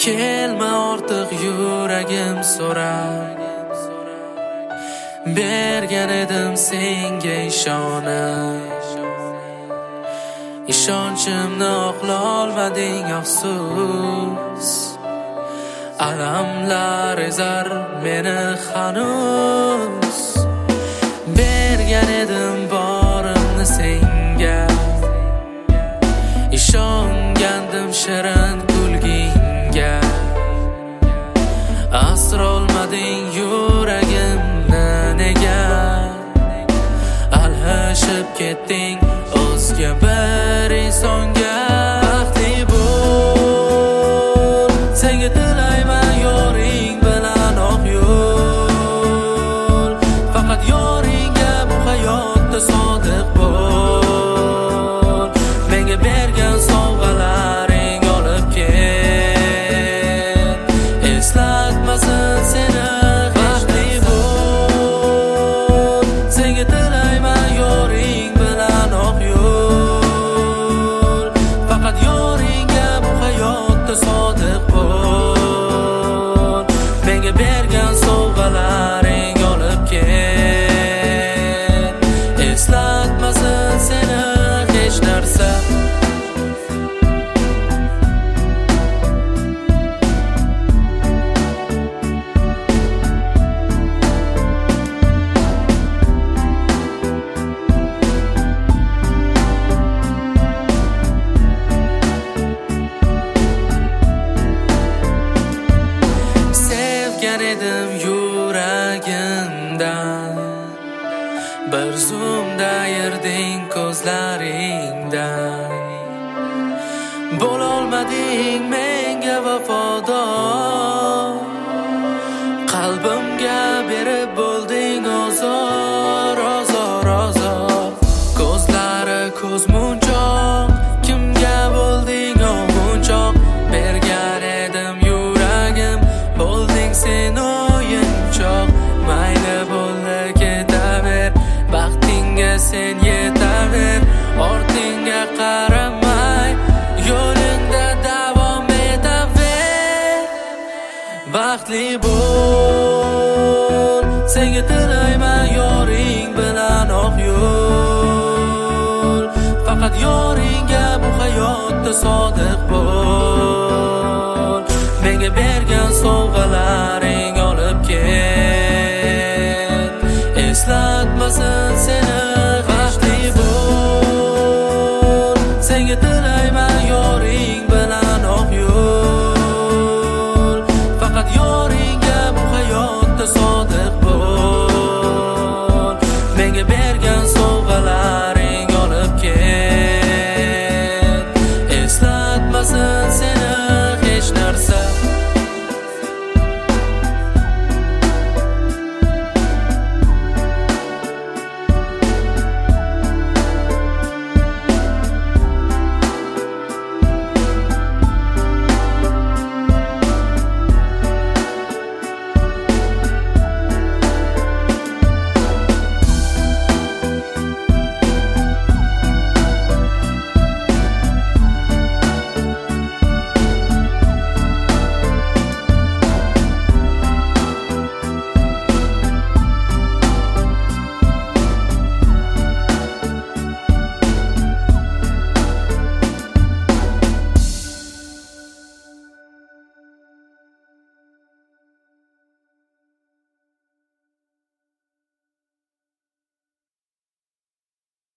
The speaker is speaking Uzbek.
Kelma ortiq yuragim so'rab, bergan edim senga ishonib. Ishonchimni oqlolmading afsus, alamlar ezar meni hanuz. Bergan edim borimni senga, ishongandim shirin kulgingga. Asrolmading yuragimni nega, alhashib ketding o'zga bir insonga. Baxtli bo'l, senga tilayman yoring bilan oq yo'l. Faqat yoringga bu hayotda sodiq bo'l. Menga bergan sovg'alaring olib ket, eslatmasin seni. Baxtli bo'l, senga tilayman yoring bilan oq yo'l. Faqat yoringga bu hayotda sodiq bo'l. Menga bergan sovg'alaring olib ket, eslatmasin seni hech narsa. Sevgan edim yuragimdan, bir zumda ayırding ko'zlaringdan. Bo'lolmading menga vafodor, qalbimga berib bo'lding ozor, ozor, ozor. Ko'zlari ko'zmunchoq, kimga bo'lding o'g'unchoq. Bergan edim yuragim, bo'lding sen o'yinchoq. Mayli bo'ldi ketaver, baxtingga sen yetaver. Ortingga qaramay, yo'lingda davom etaver. Baxtli bo'l, senga tilayman yoring bilan oq yo'l. Faqat yoringga bu hayotda sodiq bo'l. Menga bergan sovg'a